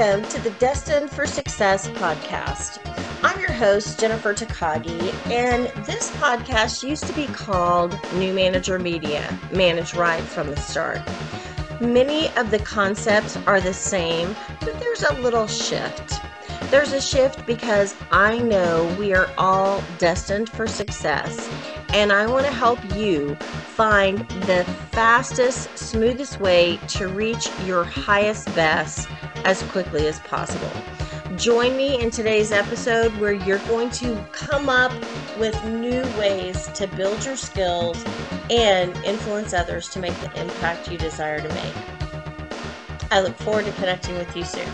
Welcome to the Destined for Success podcast. I'm your host, Jennifer Takagi, and this podcast used to be called New Manager Media, Manage Right from the Start. Many of the concepts are the same, but there's a little shift. There's a shift because I know we are all destined for success, and I want to help you find the fastest, smoothest way to reach your highest best as quickly as possible. Join me in today's episode where you're going to come up with new ways to build your skills and influence others to make the impact you desire to make. I look forward to connecting with you soon.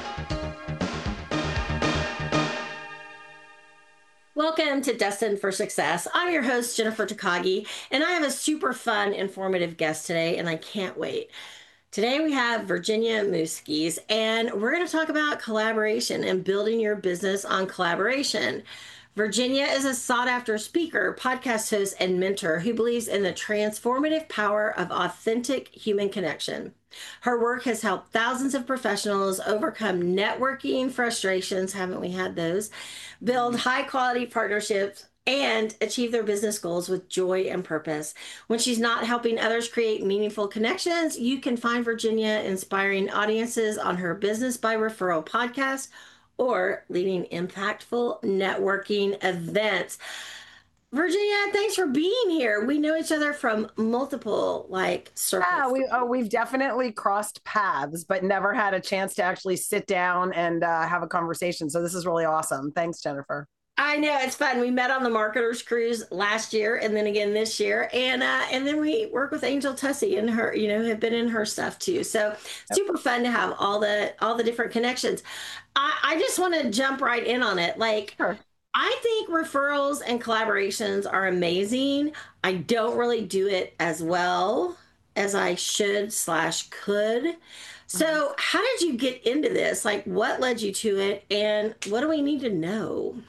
Welcome to Destined for Success. I'm your host, Jennifer Takagi, and I have a super fun, informative guest today, and I can't wait. Today we have Virginia Muskies, and we're going to talk about collaboration and building your business on collaboration. Virginia is a sought-after speaker, podcast host, and mentor who believes in the transformative power of authentic human connection. Her work has helped thousands of professionals overcome networking frustrations, haven't we had those, build high-quality partnerships, and achieve their business goals with joy and purpose. When she's not helping others create meaningful connections, you can find Virginia inspiring audiences on her Business by Referral podcast or leading impactful networking events. Virginia, thanks for being here. We know each other from multiple circles. Yeah, we've definitely crossed paths, but never had a chance to actually sit down and have a conversation. So this is really awesome. Thanks, Jennifer. I know, it's fun. We met on the Marketers Cruise last year and then again this year. And then we work with Angel Tussey and her, have been in her stuff too. So super fun to have all the different connections. I just want to jump right in on it. Sure. I think referrals and collaborations are amazing. I don't really do it as well as I should/could. So how did you get into this? What led you to it? And what do we need to know?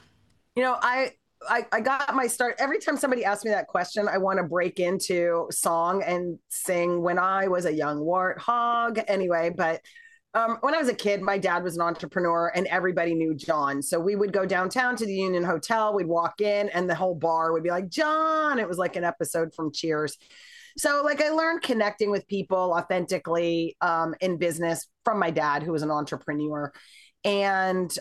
I got my start. Every time somebody asks me that question, I want to break into song and sing When I Was a Young Warthog. Anyway, but when I was a kid, my dad was an entrepreneur and everybody knew John. So we would go downtown to the Union Hotel. We'd walk in and the whole bar would be like, John. It was like an episode from Cheers. So I learned connecting with people authentically in business from my dad, who was an entrepreneur. And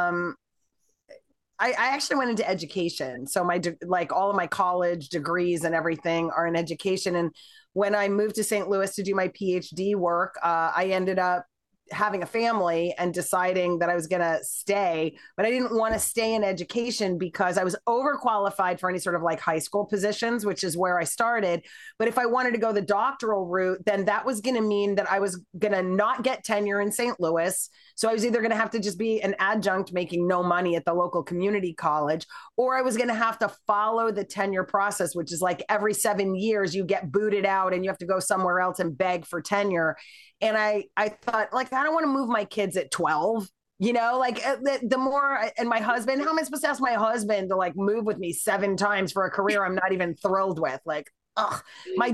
I actually went into education. So all of my college degrees and everything are in education. And when I moved to St. Louis to do my PhD work, I ended up having a family and deciding that I was going to stay, but I didn't want to stay in education because I was overqualified for any sort of high school positions, which is where I started. But if I wanted to go the doctoral route, then that was going to mean that I was going to not get tenure in St. Louis. So I was either going to have to just be an adjunct making no money at the local community college, or I was going to have to follow the tenure process, which is every 7 years you get booted out and you have to go somewhere else and beg for tenure. And I thought, I don't want to move my kids at 12, the more, and my husband, how am I supposed to ask my husband to move with me 7 times for a career I'm not even thrilled with? My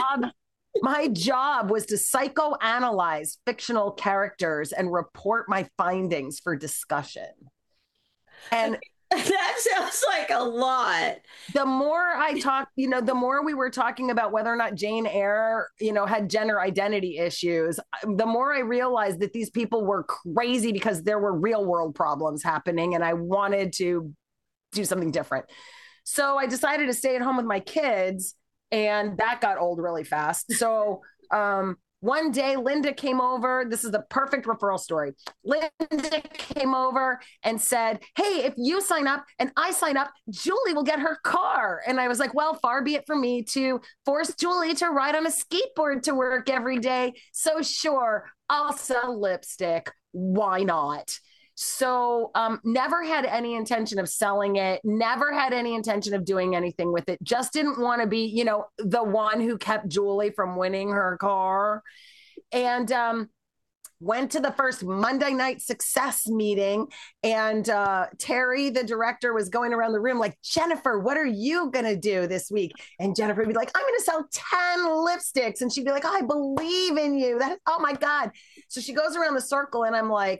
job was to psychoanalyze fictional characters and report my findings for discussion. And that sounds like a lot. The more I talked, the more we were talking about whether or not Jane Eyre, had gender identity issues, the more I realized that these people were crazy because there were real world problems happening and I wanted to do something different. So I decided to stay at home with my kids, and that got old really fast. So one day, Linda came over. This is the perfect referral story. Linda came over and said, hey, if you sign up and I sign up, Julie will get her car. And I was like, well, far be it from me to force Julie to ride on a skateboard to work every day. So sure, I'll sell lipstick. Why not? So never had any intention of selling it, never had any intention of doing anything with it. Just didn't want to be, the one who kept Julie from winning her car. And went to the first Monday night success meeting. And Terry, the director, was going around the room like, Jennifer, what are you going to do this week? And Jennifer would be like, I'm going to sell 10 lipsticks. And she'd be like, oh, I believe in you. Oh my God. So she goes around the circle and I'm like,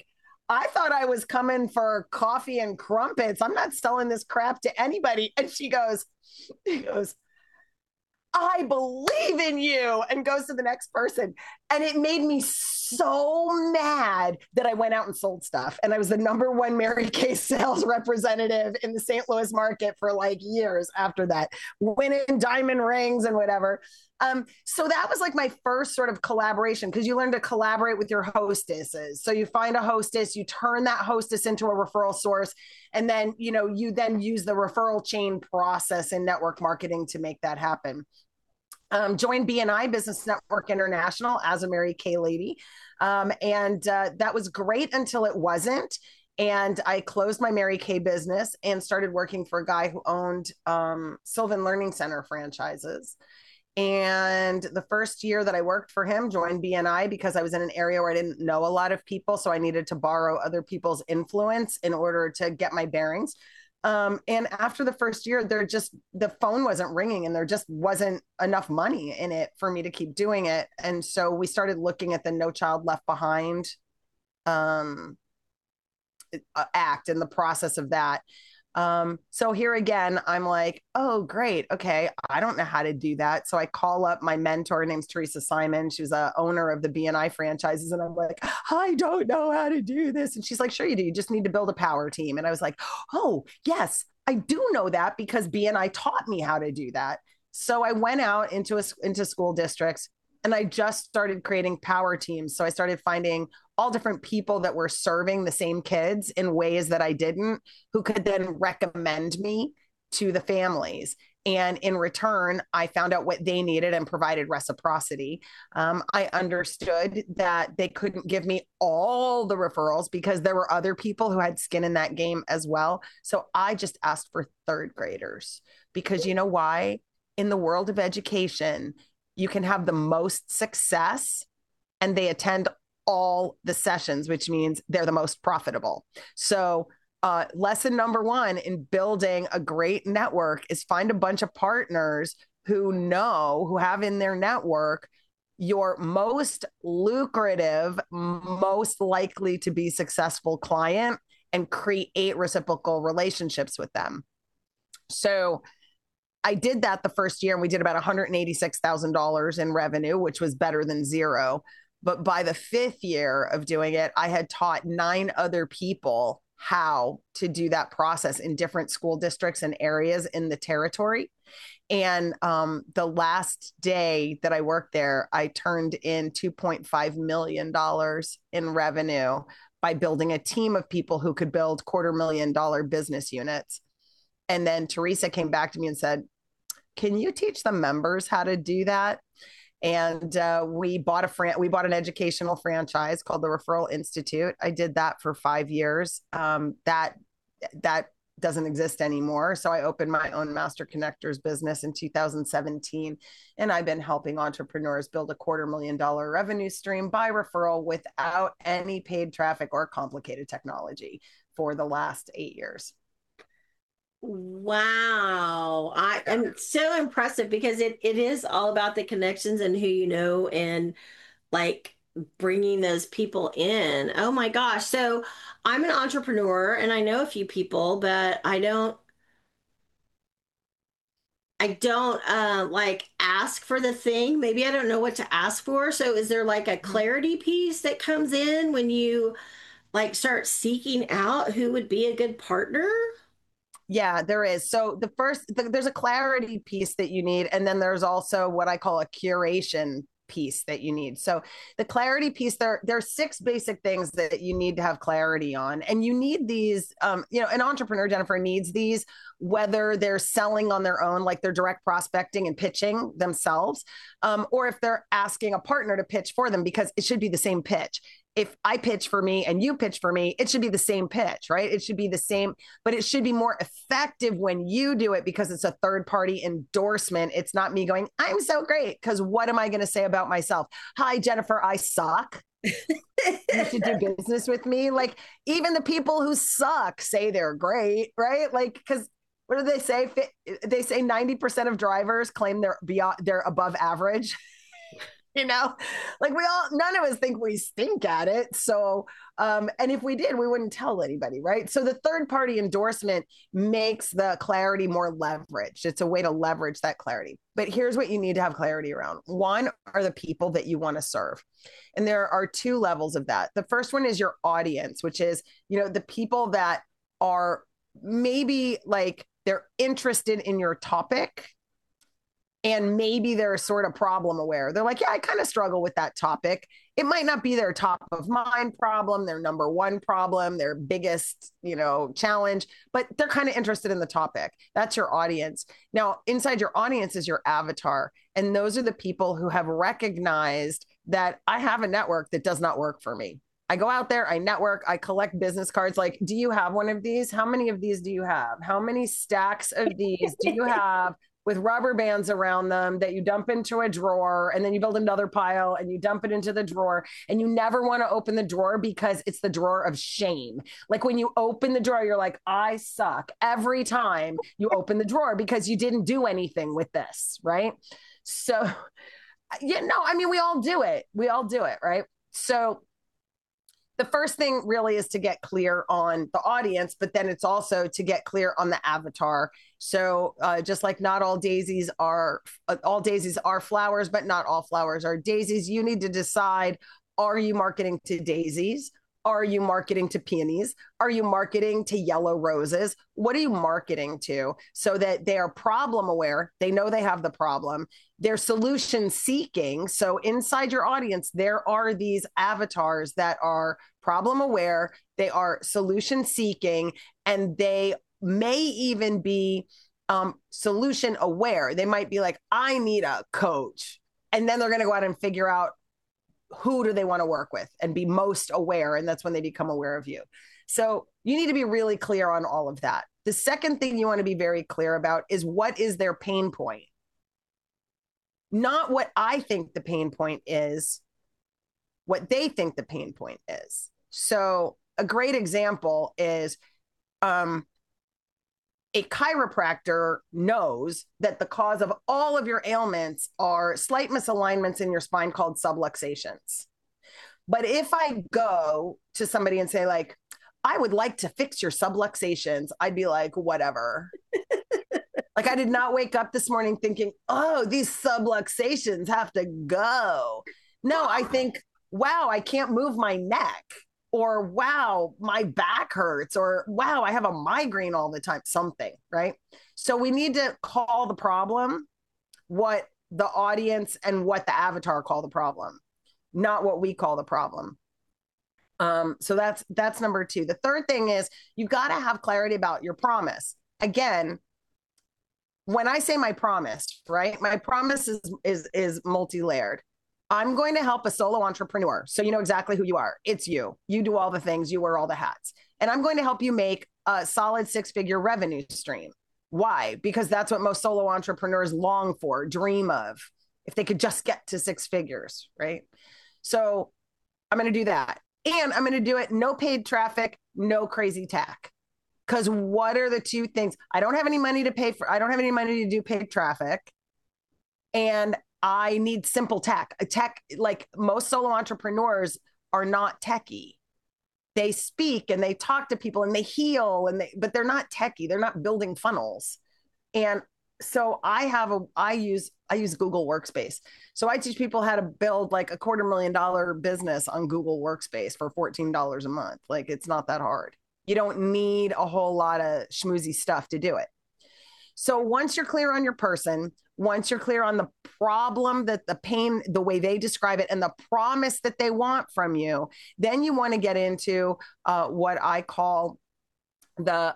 I thought I was coming for coffee and crumpets. I'm not selling this crap to anybody. And he goes, I believe in you, and goes to the next person. And it made me so mad that I went out and sold stuff. And I was the number one Mary Kay sales representative in the St. Louis market for like years after that, winning diamond rings and whatever. So that was like my first sort of collaboration, because you learn to collaborate with your hostesses. So you find a hostess, you turn that hostess into a referral source, and then, you then use the referral chain process in network marketing to make that happen. Joined BNI, Business Network International, as a Mary Kay lady. And that was great until it wasn't. And I closed my Mary Kay business and started working for a guy who owned Sylvan Learning Center franchises. And the first year that I worked for him, joined BNI because I was in an area where I didn't know a lot of people. So I needed to borrow other people's influence in order to get my bearings. And after the first year, the phone wasn't ringing, and there just wasn't enough money in it for me to keep doing it. And so we started looking at the No Child Left Behind act and the process of that. So here again, I'm like, oh, great. Okay. I don't know how to do that. So I call up my mentor. Her name's Teresa Simon. She was a owner of the BNI franchises. And I'm like, I don't know how to do this. And she's like, sure you do. You just need to build a power team. And I was like, oh, yes, I do know that because BNI taught me how to do that. So I went out into school districts, and I just started creating power teams. So I started finding all different people that were serving the same kids in ways that I didn't, who could then recommend me to the families. And in return, I found out what they needed and provided reciprocity. I understood that they couldn't give me all the referrals because there were other people who had skin in that game as well. So I just asked for third graders, because you know why? In the world of education, you can have the most success and they attend all the sessions, which means they're the most profitable. So lesson number one in building a great network is find a bunch of partners who have in their network your most lucrative, most likely to be successful client, and create reciprocal relationships with them. So I did that the first year, and we did about $186,000 in revenue, which was better than zero. But by the fifth year of doing it, I had taught 9 other people how to do that process in different school districts and areas in the territory. And the last day that I worked there, I turned in $2.5 million in revenue by building a team of people who could build $250,000 business units. And then Teresa came back to me and said, can you teach the members how to do that? And we bought an educational franchise called the Referral Institute. I did that for 5 years. That doesn't exist anymore. So I opened my own Master Connectors business in 2017. And I've been helping entrepreneurs build a $250,000 revenue stream by referral without any paid traffic or complicated technology for the last 8 years. Wow. I am so impressive because it is all about the connections and who you know, and like bringing those people in. Oh my gosh. So I'm an entrepreneur and I know a few people, but I don't like ask for the thing. Maybe I don't know what to ask for. So is there like a clarity piece that comes in when you like start seeking out who would be a good partner? Yeah, there is. So there's a clarity piece that you need. And then there's also what I call a curation piece that you need. So the clarity piece, there's 6 basic things that you need to have clarity on. And you need these, an entrepreneur, Jennifer, needs these, whether they're selling on their own, like they're direct prospecting and pitching themselves, or if they're asking a partner to pitch for them, because it should be the same pitch. If I pitch for me and you pitch for me, it should be the same pitch, right? It should be the same, but it should be more effective when you do it because it's a third party endorsement. It's not me going, I'm so great. Because what am I going to say about myself? Hi, Jennifer, I suck. You should do business with me. Like, even the people who suck say they're great, right? Like, because what do they say? They say 90% of drivers claim they're above average. you know, like none of us think we stink at it. So, and if we did, we wouldn't tell anybody, right? So the third party endorsement makes the clarity more leveraged. It's a way to leverage that clarity. But here's what you need to have clarity around. One are the people that you want to serve. And there are two levels of that. The first one is your audience, which is, the people that are maybe like they're interested in your topic, and maybe they're sort of problem aware. They're like, yeah, I kind of struggle with that topic. It might not be their top of mind problem, their number one problem, their biggest, challenge, but they're kind of interested in the topic. That's your audience. Now, inside your audience is your avatar. And those are the people who have recognized that I have a network that does not work for me. I go out there, I network, I collect business cards. Like, do you have one of these? How many of these do you have? How many stacks of these do you have with rubber bands around them that you dump into a drawer, and then you build another pile and you dump it into the drawer, and you never want to open the drawer because it's the drawer of shame. Like when you open the drawer, you're like, I suck every time you open the drawer because you didn't do anything with this, right? So, we all do it. We all do it, right? So the first thing really is to get clear on the audience, but then it's also to get clear on the avatar. So just like not all daisies are flowers, but not all flowers are daisies. You need to decide, are you marketing to daisies? Are you marketing to peonies? Are you marketing to yellow roses? What are you marketing to so that they are problem aware? They know they have the problem. They're solution seeking. So inside your audience, there are these avatars that are problem aware. They are solution seeking, and they may even be solution aware. They might be like, I need a coach. And then they're going to go out and figure out who do they want to work with and be most aware. And that's when they become aware of you. So you need to be really clear on all of that. The second thing you want to be very clear about is what is their pain point? Not what I think the pain point is, what they think the pain point is. So a great example is a chiropractor knows that the cause of all of your ailments are slight misalignments in your spine called subluxations. But if I go to somebody and say, like, I would like to fix your subluxations, I'd be like, whatever. Like, I did not wake up this morning thinking, oh, these subluxations have to go. No, I think, wow, I can't move my neck. Or, wow, my back hurts. Or, wow, I have a migraine all the time. Something, right? So we need to call the problem what the audience and what the avatar call the problem, not what we call the problem. So that's number two. The third thing is you've got to have clarity about your promise. Again, when I say my promise, right? My promise is multi-layered. I'm going to help a solo entrepreneur. So you know exactly who you are. It's you. You do all the things. You wear all the hats. And I'm going to help you make a solid 6-figure revenue stream. Why? Because that's what most solo entrepreneurs long for, dream of, if they could just get to 6 figures, right? So I'm going to do that. And I'm going to do it no paid traffic, no crazy tack. Because what are the two things? I don't have any money to do paid traffic. And I need simple tech. Tech, like most solo entrepreneurs are not techie. They speak and they talk to people and they heal but they're not techie. They're not building funnels. And so I use Google Workspace. So I teach people how to build like a $250,000 business on Google Workspace for $14 a month. Like, it's not that hard. You don't need a whole lot of schmoozy stuff to do it. So once you're clear on your person, once you're clear on the problem, that the pain, the way they describe it, and the promise that they want from you, then you want to get into what I call the,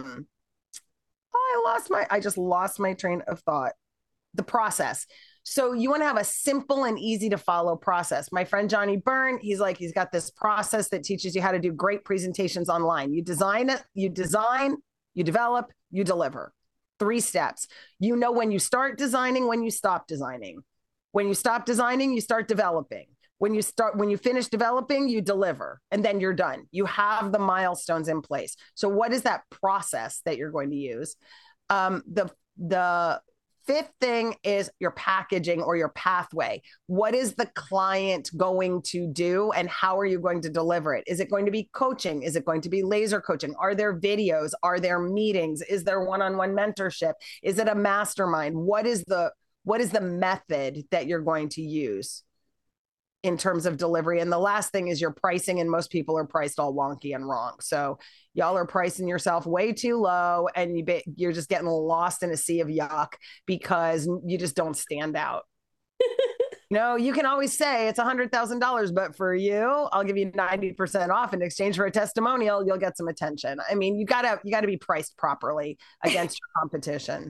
I just lost my train of thought, the process. So you want to have a simple and easy to follow process. My friend Johnny Byrne, he's got this process that teaches you how to do great presentations online. You design it, you develop, you deliver. 3 steps. You know when you start designing, when you stop designing. When you stop designing, you start developing. When you finish developing, you deliver, and then you're done. You have the milestones in place. So what is that process that you're going to use? The Fifth thing is your packaging or your pathway. What is the client going to do and how are you going to deliver it? Is it going to be coaching? Is it going to be laser coaching? Are there videos? Are there meetings? Is there one-on-one mentorship? Is it a mastermind? What is the method that you're going to use in terms of delivery? And the last thing is your pricing. And most people are priced all wonky and wrong. So y'all are pricing yourself way too low and you're just getting lost in a sea of yuck because you just don't stand out. No, you can always say it's $100,000, but for you, I'll give you 90% off in exchange for a testimonial. You'll get some attention. I mean, you gotta be priced properly against your competition.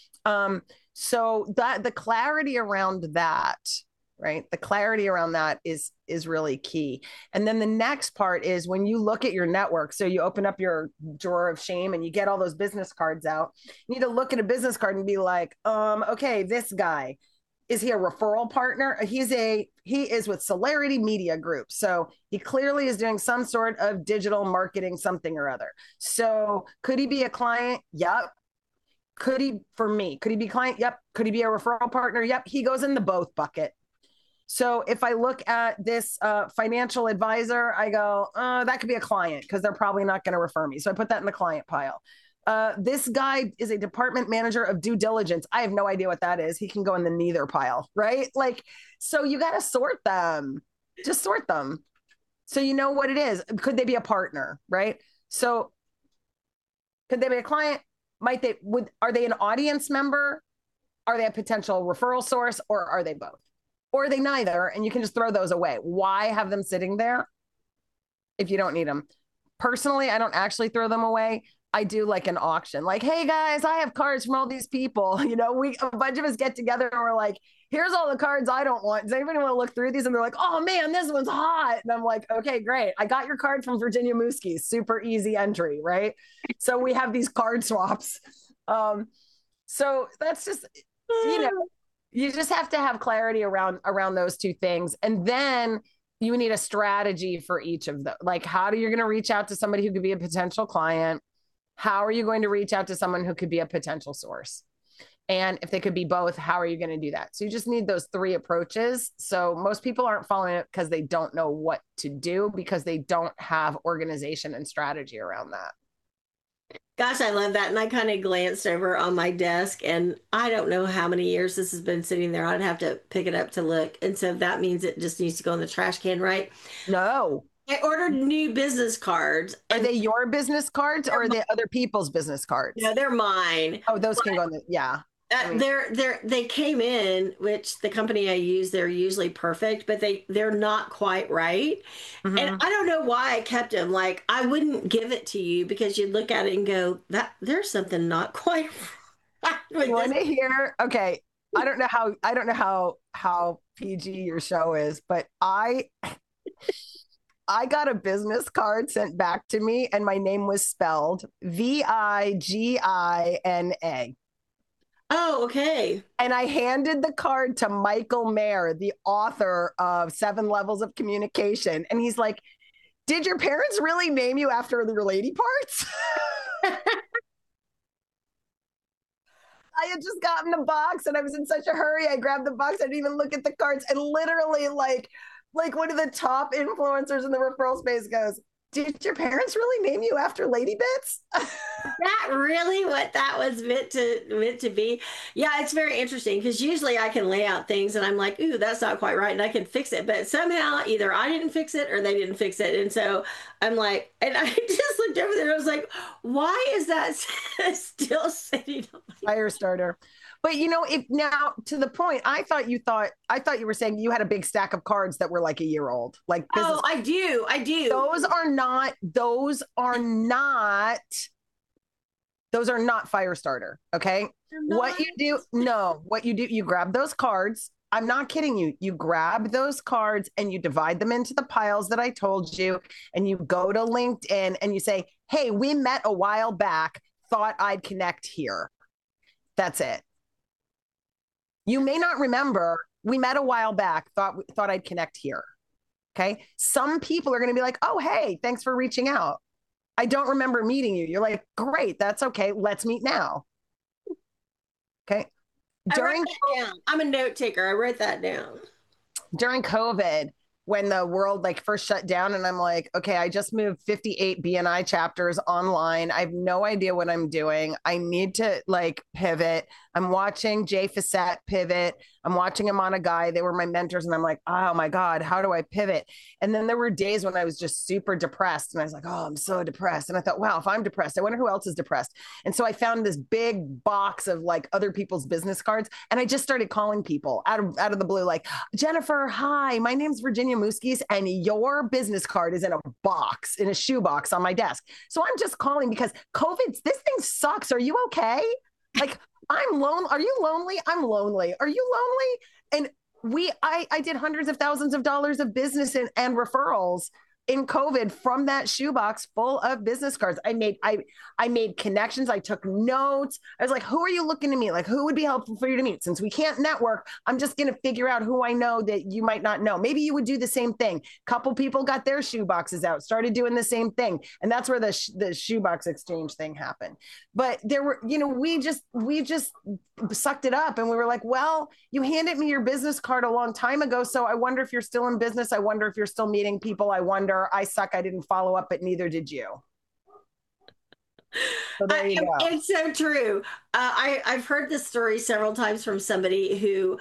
So that the clarity around that, right? The clarity around that is really key. And then the next part is when you look at your network. So you open up your drawer of shame and you get all those business cards out. You need to look at a business card and be like, okay, this guy, is he a referral partner? He is with Celerity Media Group. So he clearly is doing some sort of digital marketing, something or other. So could he be a client? Yep. Could he be client? Yep. Could he be a referral partner? Yep. He goes in the both bucket. So if I look at this financial advisor, I go, that could be a client because they're probably not going to refer me. So I put that in the client pile. This guy is a department manager of due diligence. I have no idea what that is. He can go in the neither pile, right? Like, so you got to sort them. Just sort them. So you know what it is. Could they be a partner, right? So could they be a client? Are they an audience member? Are they a potential referral source, or are they both? Or are they neither? And you can just throw those away. Why have them sitting there if you don't need them? Personally, I don't actually throw them away. I do like an auction. Like, hey guys, I have cards from all these people. You know, a bunch of us get together and we're like, here's all the cards I don't want. Does anybody want to look through these? And they're like, oh man, this one's hot. And I'm like, okay, great. I got your card from Virginia Mooskies. Super easy entry, right? So we have these card swaps. So that's just, you just have to have clarity around those two things. And then you need a strategy for each of them. Like, how are you going to reach out to somebody who could be a potential client? How are you going to reach out to someone who could be a potential source? And if they could be both, how are you going to do that? So you just need those three approaches. So most people aren't following it because they don't know what to do, because they don't have organization and strategy around that. Gosh, I love that. And I kind of glanced over on my desk and I don't know how many years this has been sitting there. I'd have to pick it up to look. And so that means it just needs to go in the trash can, right? No. I ordered new business cards. Are they your business cards or are they other people's business cards? No, they're mine. Oh, those can go in the, yeah. They came in, which the company I use, they're usually perfect, but they're not quite right. Mm-hmm. And I don't know why I kept them. Like, I wouldn't give it to you because you'd look at it and go, that there's something not quite right. You want to hear? Okay. I don't know how PG your show is, but I got a business card sent back to me and my name was spelled Vigina. Oh, okay. And I handed the card to Michael Mayer, the author of 7 Levels of Communication. And he's like, did your parents really name you after your lady parts? I had just gotten the box and I was in such a hurry. I grabbed the box. I didn't even look at the cards. And literally like one of the top influencers in the referral space goes, did your parents really name you after lady bits? That really what that was meant to be? Yeah, it's very interesting because usually I can lay out things and I'm like, ooh, that's not quite right, and I can fix it. But somehow either I didn't fix it or they didn't fix it. And so I'm like, and I just looked over there and I was like, why is that still sitting on my fire starter? But if now to the point, I thought you were saying you had a big stack of cards that were like a year old. Like, oh, I do. Those are not fire starter. Okay. What you do, you grab those cards. I'm not kidding you. You grab those cards and you divide them into the piles that I told you. And you go to LinkedIn and you say, hey, we met a while back. Thought I'd connect here. That's it. You may not remember, we met a while back, thought I'd connect here. Okay. Some people are going to be like, oh, hey, thanks for reaching out. I don't remember meeting you. You're like, great. That's okay. Let's meet now. Okay. I wrote during that down. I'm a note taker. I wrote that down. during COVID, when the world like first shut down, and I'm like, okay, I just moved 58 BNI chapters online. I have no idea what I'm doing. I need to like pivot. I'm watching Jay Facette pivot. I'm watching him on a guy. They were my mentors, and I'm like, oh my God, how do I pivot? And then there were days when I was just super depressed, and I was like, oh, I'm so depressed. And I thought, wow, if I'm depressed, I wonder who else is depressed. And so I found this big box of like other people's business cards, and I just started calling people out of the blue, like, Jennifer, hi, my name's Virginia Muskies, and your business card is in a box, in a shoebox on my desk. So I'm just calling because this thing sucks. Are you okay? Like, I'm lonely. Are you lonely? I'm lonely. Are you lonely? And I did hundreds of thousands of dollars of business and referrals in COVID from that shoebox full of business cards. I made connections. I took notes. I was like, who are you looking to meet? Like, who would be helpful for you to meet? Since we can't network, I'm just going to figure out who I know that you might not know. Maybe you would do the same thing. Couple people got their shoeboxes out, started doing the same thing. And that's where the shoebox exchange thing happened. But there were, we just sucked it up, and we were like, well, you handed me your business card a long time ago, so I wonder if you're still in business. I wonder if you're still meeting people. I wonder. I suck. I didn't follow up, but neither did you. So there you go. It's so true. I've heard this story several times from somebody who,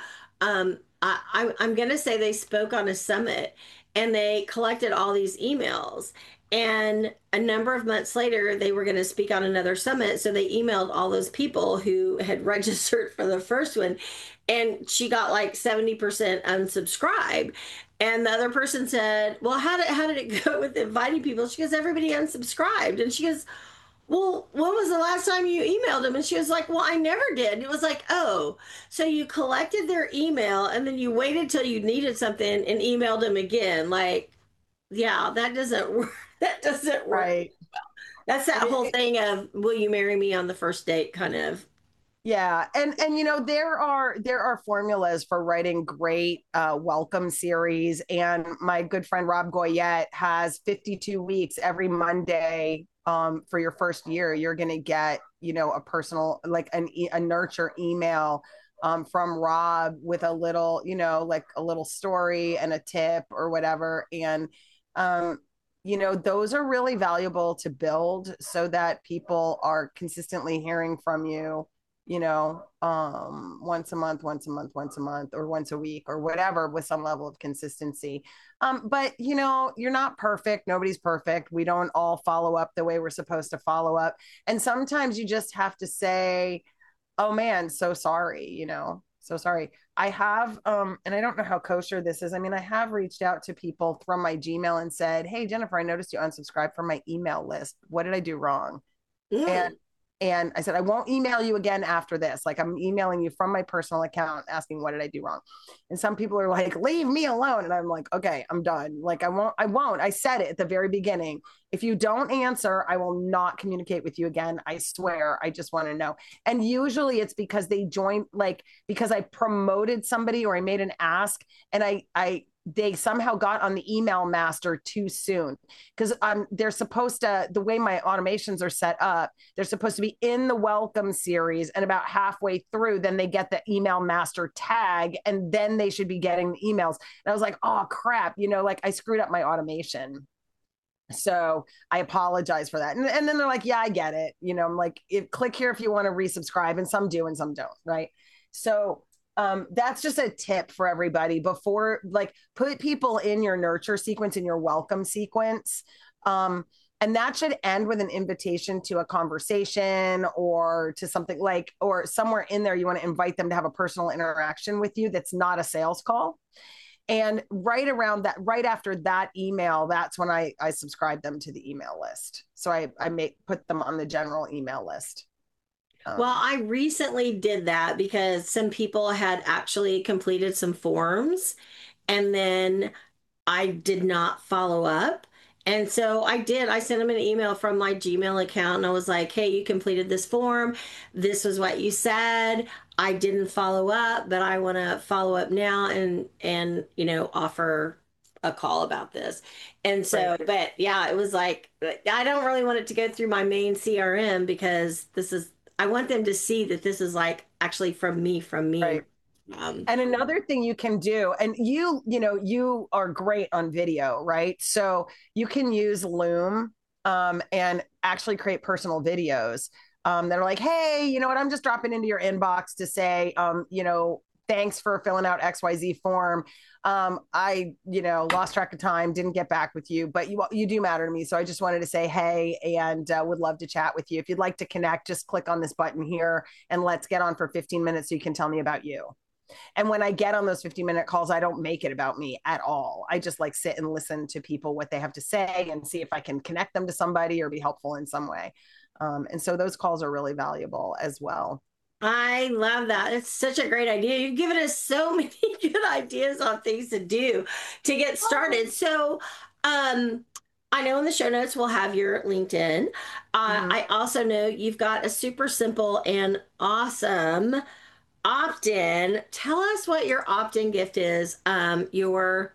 I'm going to say they spoke on a summit and they collected all these emails. And a number of months later, they were going to speak on another summit. So they emailed all those people who had registered for the first one. And she got like 70% unsubscribe. And the other person said, well, how did it go with inviting people? She goes, everybody unsubscribed. And she goes, well, when was the last time you emailed them? And she was like, well, I never did. And it was like, oh, so you collected their email and then you waited till you needed something and emailed them again. Like, yeah, that doesn't work. That doesn't work. Right. That's that whole thing of, will you marry me on the first date kind of. Yeah, and there are formulas for writing great welcome series, and my good friend Rob Goyette has 52 weeks every Monday. For your first year, you're going to get a personal like a nurture email from Rob with a little like a little story and a tip or whatever, and those are really valuable to build so that people are consistently hearing from you once a month, or once a week or whatever with some level of consistency. But you're not perfect. Nobody's perfect. We don't all follow up the way we're supposed to follow up. And sometimes you just have to say, oh man, so sorry, so sorry. I have, and I don't know how kosher this is. I mean, I have reached out to people from my Gmail and said, hey, Jennifer, I noticed you unsubscribed from my email list. What did I do wrong? Mm. And I said, I won't email you again after this. Like, I'm emailing you from my personal account asking, what did I do wrong? And some people are like, leave me alone. And I'm like, okay, I'm done. Like, I won't. I said it at the very beginning. If you don't answer, I will not communicate with you again. I swear. I just want to know. And usually it's because they joined, like, because I promoted somebody or I made an ask and they somehow got on the email master too soon because they're supposed to, the way my automations are set up, they're supposed to be in the welcome series, and about halfway through then they get the email master tag and then they should be getting the emails. And I was like, oh crap, like I screwed up my automation. So I apologize for that. And then they're like, yeah, I get it. I'm like, click here if you want to resubscribe, and some do and some don't, right? So that's just a tip for everybody before, like, put people in your nurture sequence, in your welcome sequence. And that should end with an invitation to a conversation or to something like, or somewhere in there, you want to invite them to have a personal interaction with you. That's not a sales call. And right around that, right after that email, that's when I subscribe them to the email list. So I put them on the general email list. Well, I recently did that because some people had actually completed some forms and then I did not follow up. And so I did. I sent them an email from my Gmail account and I was like, hey, you completed this form. This was what you said. I didn't follow up, but I want to follow up now and offer a call about this. And so, Right. but yeah, it was like I don't really want it to go through my main CRM because I want them to see that this is like actually from me. Right. And another thing you can do, and you are great on video, right? So you can use Loom and actually create personal videos that are like, hey, you know what? I'm just dropping into your inbox to say, thanks for filling out XYZ form. Lost track of time, didn't get back with you, but you do matter to me. So I just wanted to say, hey, and would love to chat with you. If you'd like to connect, just click on this button here and let's get on for 15 minutes so you can tell me about you. And when I get on those 15-minute calls, I don't make it about me at all. I just like sit and listen to people, what they have to say, and see if I can connect them to somebody or be helpful in some way. And so those calls are really valuable as well. I love that. It's such a great idea. You've given us so many good ideas on things to do to get started. So, I know in the show notes we'll have your LinkedIn. I also know you've got a super simple and awesome opt-in. Tell us what your opt-in gift is. Your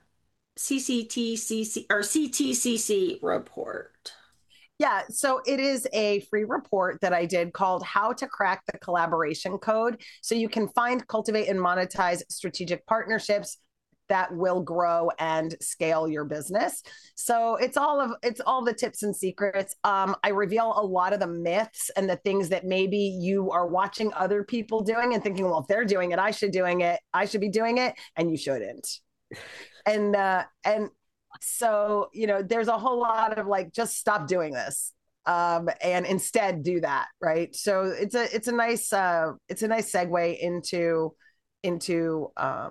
CCTCC or CTCC report. Yeah, so it is a free report that I did called How to Crack the Collaboration Code. So you can find, cultivate, and monetize strategic partnerships that will grow and scale your business. So it's all the tips and secrets. I reveal a lot of the myths and the things that maybe you are watching other people doing and thinking, well, if they're doing it, I should be doing it, and you shouldn't. And so, there's a whole lot of like, just stop doing this. And instead do that. Right. So it's a nice segue into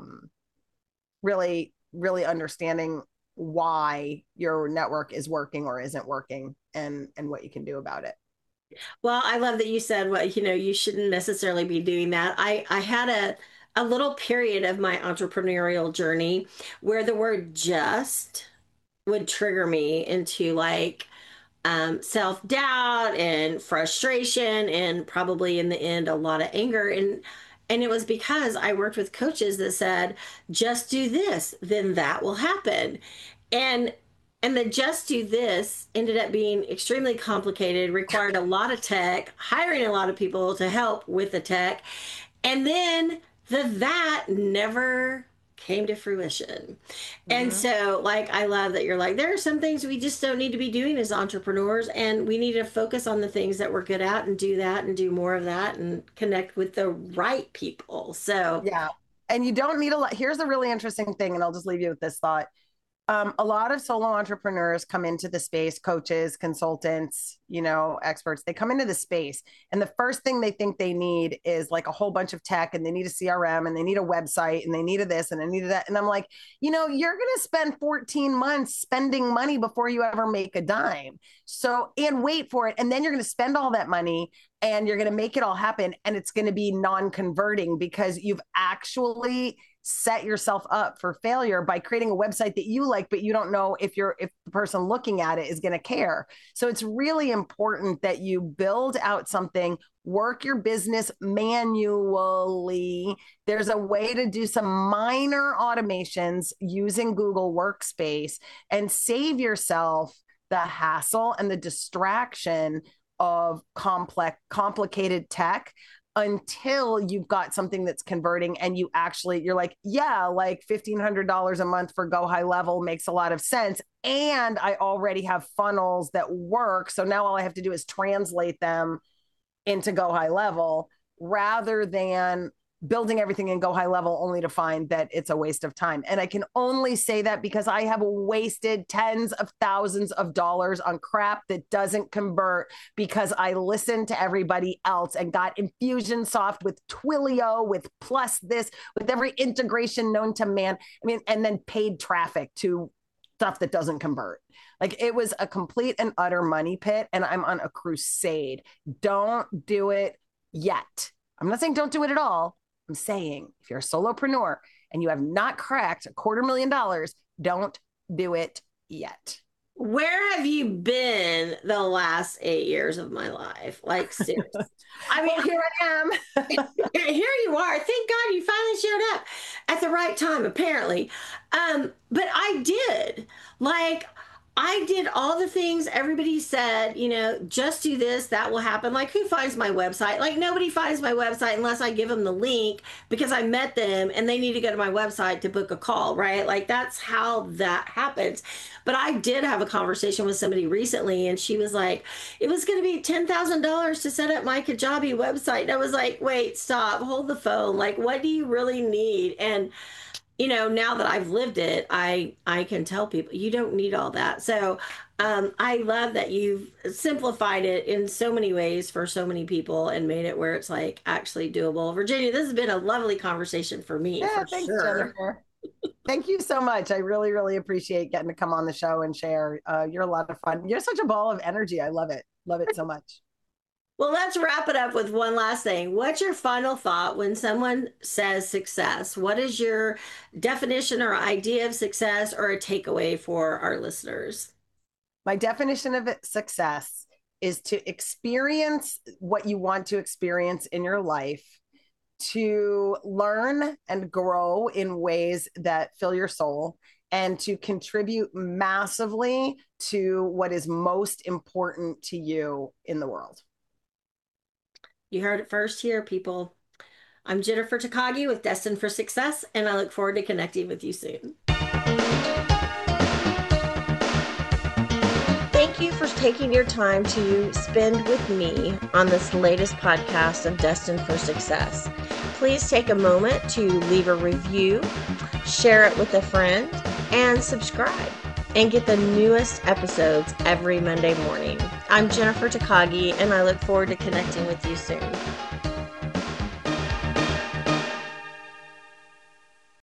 really, really understanding why your network is working or isn't working, and what you can do about it. Well, I love that you said, well, you shouldn't necessarily be doing that. I had a little period of my entrepreneurial journey where the word just would trigger me into like self-doubt and frustration, and probably in the end a lot of anger. And it was because I worked with coaches that said, just do this, then that will happen. And and the just do this ended up being extremely complicated, required a lot of tech, hiring a lot of people to help with the tech. And then that never came to fruition. And so, like, I love that you're like, there are some things we just don't need to be doing as entrepreneurs, and we need to focus on the things that we're good at and do that and do more of that and connect with the right people. So, Yeah. And you don't need a lot. Here's a really interesting thing, and I'll just leave you with this thought. A lot of solo entrepreneurs come into the space, coaches, consultants, experts, they come into the space. And the first thing they think they need is like a whole bunch of tech, and they need a CRM, and they need a website, and they need a this, and they need that. And I'm like, you're going to spend 14 months spending money before you ever make a dime. So, and wait for it. And then you're going to spend all that money and you're going to make it all happen. And it's going to be non-converting because you've actually set yourself up for failure by creating a website that you like, but you don't know if the person looking at it is going to care. So it's really important that you build out something, work your business manually. There's a way to do some minor automations using Google Workspace and save yourself the hassle and the distraction of complicated tech until you've got something that's converting, and you're like, yeah, like $1,500 a month for Go High Level makes a lot of sense. And I already have funnels that work. So now all I have to do is translate them into Go High Level, rather than building everything in Go High Level only to find that it's a waste of time. And I can only say that because I have wasted tens of thousands of dollars on crap that doesn't convert because I listened to everybody else and got Infusionsoft with Twilio, with Plus this, with every integration known to man. I mean, and then paid traffic to stuff that doesn't convert. Like, it was a complete and utter money pit, and I'm on a crusade. Don't do it yet. I'm not saying don't do it at all. I'm saying if you're a solopreneur and you have not cracked $250,000, don't do it yet. where have you been the last 8 years of my life? Like, seriously. I mean, Well, here I am. here you are. Thank God you finally showed up at the right time, apparently. But I did. Like, I did all the things everybody said, just do this, that will happen. Like, who finds my website? Like, nobody finds my website unless I give them the link because I met them and they need to go to my website to book a call, right? Like, that's how that happens. But I did have a conversation with somebody recently, and she was like, it was going to be $10,000 to set up my Kajabi website. And I was like, wait, stop, hold the phone. Like, what do you really need? And now that I've lived it, I can tell people you don't need all that. So I love that you've simplified it in so many ways for so many people and made it where it's like actually doable. Virginia, this has been a lovely conversation for me, Yeah, for thanks, sure. Jennifer. Thank you so much. I really, really appreciate getting to come on the show and share. You're a lot of fun. You're such a ball of energy. I love it. Love it so much. Well, let's wrap it up with one last thing. What's your final thought when someone says success? What is your definition or idea of success or a takeaway for our listeners? My definition of success is to experience what you want to experience in your life, to learn and grow in ways that fill your soul, and to contribute massively to what is most important to you in the world. You heard it first here, people. I'm Jennifer Takagi with Destined for Success, and I look forward to connecting with you soon. Thank you for taking your time to spend with me on this latest podcast of Destined for Success. Please take a moment to leave a review, share it with a friend, and subscribe, and get the newest episodes every Monday morning. I'm Jennifer Takagi, and I look forward to connecting with you soon.